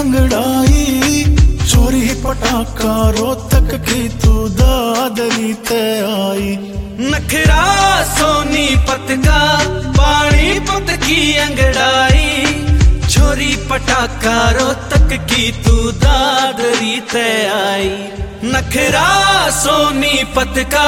अंगड़ाई, चोरी पटाखा रोहतक की तू दादरी ते आई। नखरा सोनीपत का पानीपत की अंगड़ाई, चोरी पटाखा रोहतक की तू दादरी ते आई। नखरा सोनीपत का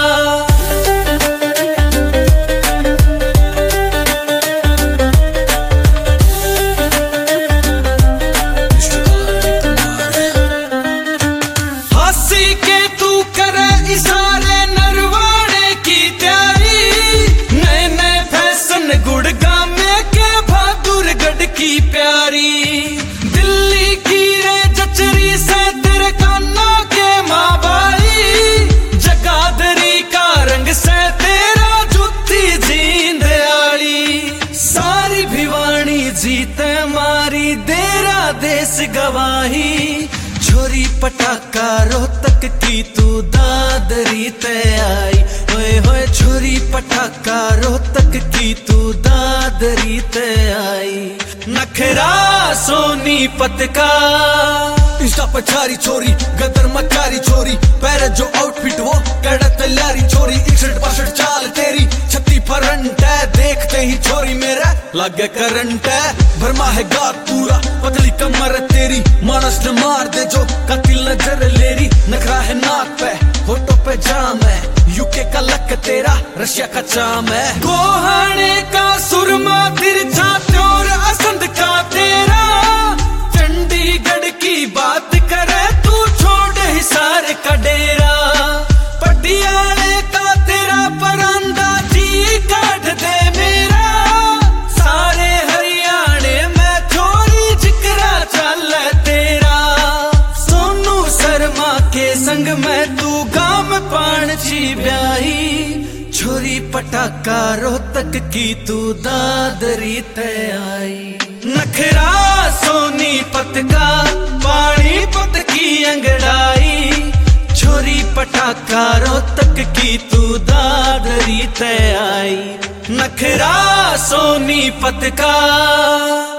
की प्यारी दिल्ली की रे जचरी से तेरे कान्ना के माँ बाई, जगाधरी का रंग से तेरा जुत्ती जींद आली। सारी भिवानी जीते मारी देरा देश गवाही, छोरी पटाखा रोहतक की तू दादरी ते आई। होए होए छोरी पटाखा रोहतक की तू दादरी ते आई। नखरा सोनीपत का इंस्टा पर छारी छोरी, गदर मचारी छोरी, पैर जो आउटफिट वो कड़ा तैयारी छोरी, 61-62 चाल तेरी, 36 फरंट है, देखते ही छोरी मेरा लगे करंट है। भरमा है गात पूरा, पतली कमर तेरी, मानस न मार दे जो कातिल नजर लेरी। नखरा है नाक पे, होठों पे जाम है, यूके का लक तेरा, रशिया का चाम है। गोहाने का सुरमा तिरछा त्योर असंद का तेरा, चंडीगढ़ की बात करे तू छोड़ हिसार का डेरा। पटियाले का तेरा परांदा जी काट दे मेरा, सारे हरियाणे में छोरी जिक्रा चल तेरा। सोनू शर्मा के संग में तू गाम पान जी ब्याही, छोरी पटाखा रोहतक की तू दादरी ते आई। नखरा सोनीपत का पानीपत की अंगड़ाई, छोरी पटाखा रोहतक की तू दादरी ते आई। नखरा सोनीपत का